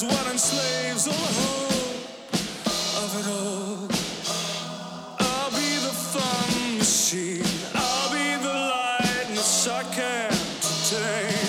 is what enslaves all the whole of it all. I'll be the fun machine, I'll be the lightness I can't contain.